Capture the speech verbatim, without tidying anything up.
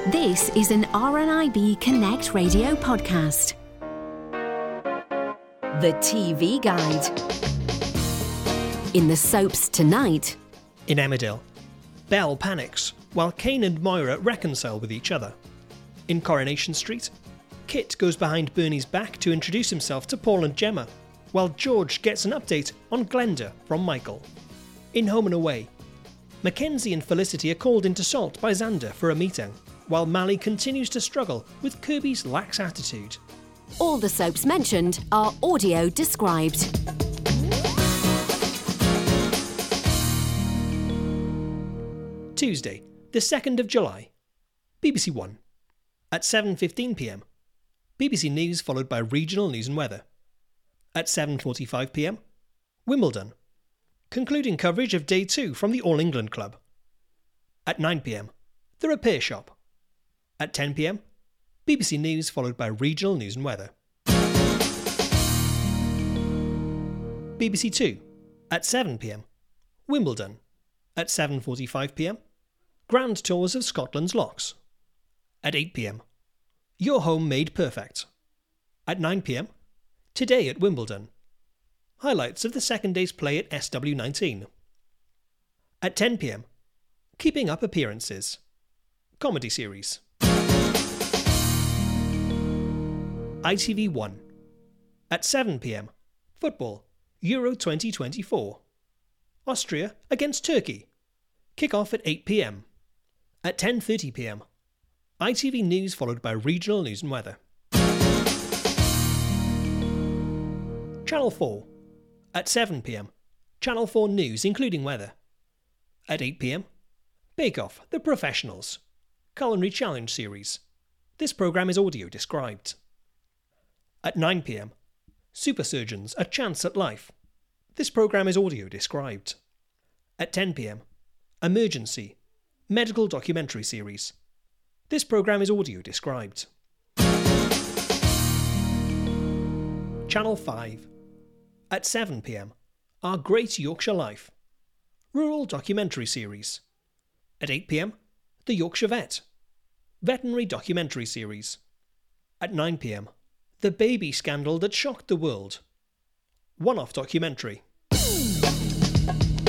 This is an R N I B Connect radio podcast. The T V Guide. In the soaps tonight. In Emmerdale, Belle panics while Kane and Moira reconcile with each other. In Coronation Street, Kit goes behind Bernie's back to introduce himself to Paul and Gemma, while George gets an update on Glenda from Michael. In Home and Away, Mackenzie and Felicity are called into Salt by Xander for a meeting, while Mally continues to struggle with Kirby's lax attitude. All the soaps mentioned are audio described. Tuesday, the second of July. B B C One. At seven fifteen p m, B B C News followed by regional news and weather. At seven forty-five p m, Wimbledon. Concluding coverage of Day two from the All England Club. At nine p m, The Repair Shop. At ten p m, B B C News followed by regional news and weather. B B C Two. At seven p m, Wimbledon. At seven forty-five p m, Grand Tours of Scotland's Locks. At eight p m, Your Home Made Perfect. At nine p m, Today at Wimbledon. Highlights of the second day's play at S W nineteen. At ten p m, Keeping Up Appearances. Comedy series. I T V One. At seven p m, Football, Euro twenty twenty-four. Austria against Turkey. Kick-off at eight p m. At ten thirty p m, I T V News followed by regional news and weather. Channel four. At seven p m, Channel four News including weather. At eight p m, Bake Off, The Professionals. Culinary Challenge series. This programme is audio described. At nine p m, Super Surgeons, A Chance at Life. This programme is audio described. At ten p m, Emergency, Medical Documentary Series. This programme is audio described. Channel five. At seven p m, Our Great Yorkshire Life. Rural Documentary Series. At eight p m, The Yorkshire Vet. Veterinary Documentary Series. At nine p m, The Baby Scandal That Shocked the World. One-off documentary.